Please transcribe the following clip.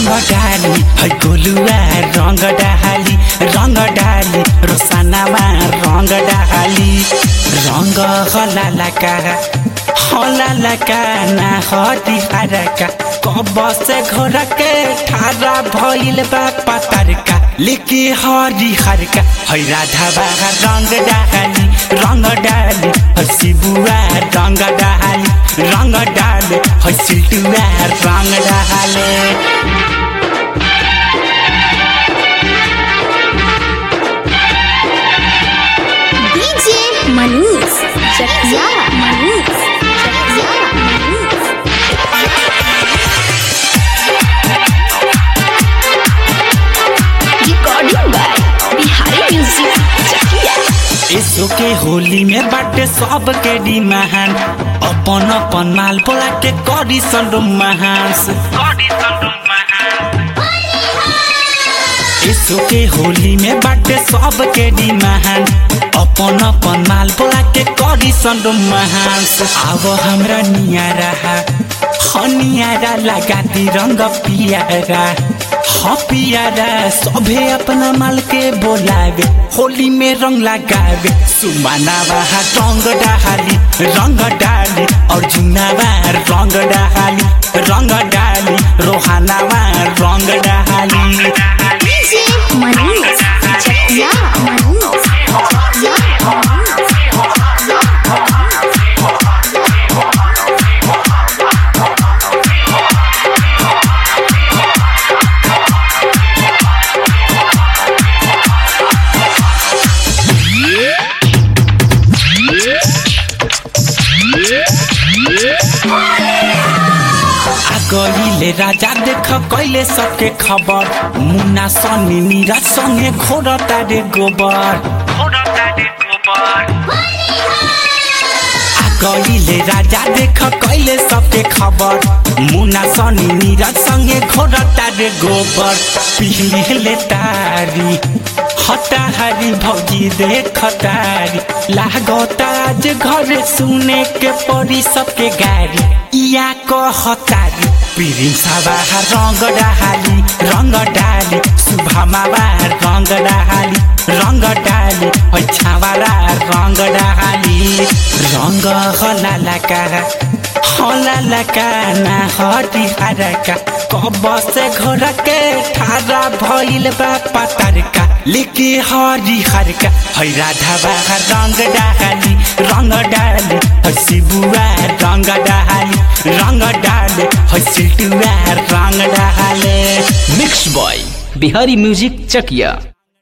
डाली है गोलुआ रंग डाली रोसानामा रंग डाली रंग हलाला का ना हटी हरका कब से घर के ठारा भइल बा पतर का लिखी हरी हरका है राधा बागा रंग डाली है शिबुआ रंग डाली है सिल्टुआ रंग डाले Manish Chakiya recording by Bihari music Chakiya. इसो के होली में बाटे सब के डिमांड अपन माल बोला के करी संडो महास इसो के होली में बाटे सब के डिमांड अपन माल बोला के करी संडो महास अब हमरा नियारा लगा दी रंग पियारा सभे अपना माल के बोलावे होली में रंग लगावे सुमनावा रंग डाली अर्जुनवा रंग डाली रोहानावा रंग डाली मनीष चकिया गईले राजा देख कैले सबके खबर मुन्ना सनी नीरज संगे घोरता रे गोबर गईले राजा देख कैले सबके खबर मुन्ना सनी नीरज संगे घोरता रे गोबर पीले तारी हटाहारी भौजी देख तारी लागता आज घर सुने के पड़ी सबके गाड़ी या कहतारी पिरिम सावा रंग डाली सुभामावा रंग डाली छावारा रंग डाली रंग हलाला का ना हटी हरका कब से घर के ठारा भइल बा पतर का लिखी हरी हरका है राधा बागा रंग डाली है शिबुआ रंग डाले है सिल्टुआ रंग डाले मिक्स बॉय बिहारी म्यूजिक चकिया।